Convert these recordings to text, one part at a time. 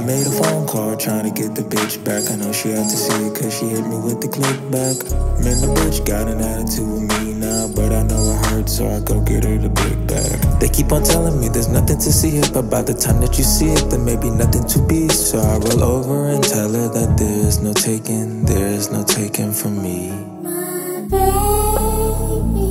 made a phone call trying to get the bitch back. I know she had to see it cause she hit me with the click back. Man, the bitch got an attitude with me now, but I know it hurts, so I go get her the big bag. They keep on telling me there's nothing to see it, but by the time that you see it, there may be nothing to be. So I roll over and tell her that there is no taking from me. My baby,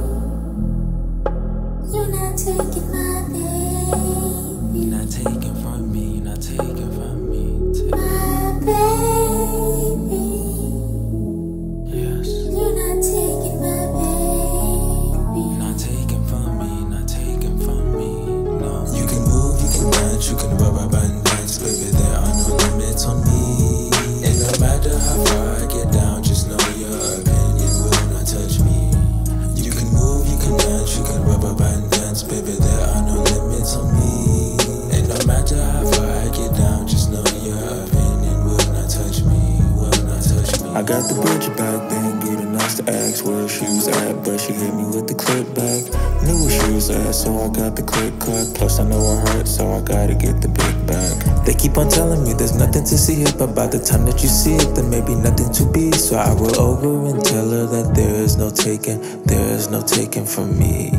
you're not taking my baby. You're not taking from me, you're not taking from me. My baby, Yes. you're not taking my baby. You're not taking from me, you're not taking from me, no. You can move, you can dance, you can rub and dance, baby, there are no limits on me. And no matter how far I get down, just know your opinion will not touch me. You can move, you can dance, you can rub and dance, baby, there are no limits on me. And no matter how far I get down, just know your opinion will not touch me, will not touch me. I got the bitch back, then get nice to ask where she was at, but she hit me with the clip back. Knew where she was at, so I got the click cut. Plus I know it hurt, so I gotta get the big bag. They keep on telling me there's nothing to see it, but by the time that you see it, there may be nothing to be. So I roll over and tell her that there is no taking from me.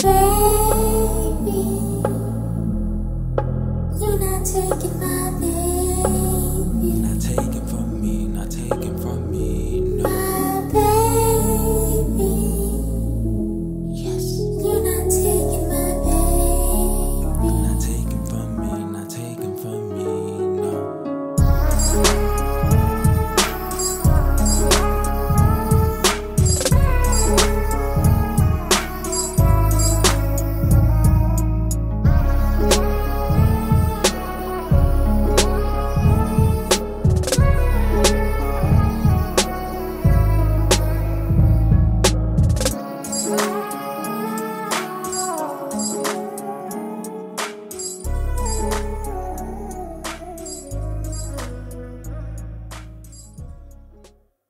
My baby, you're not taking my baby.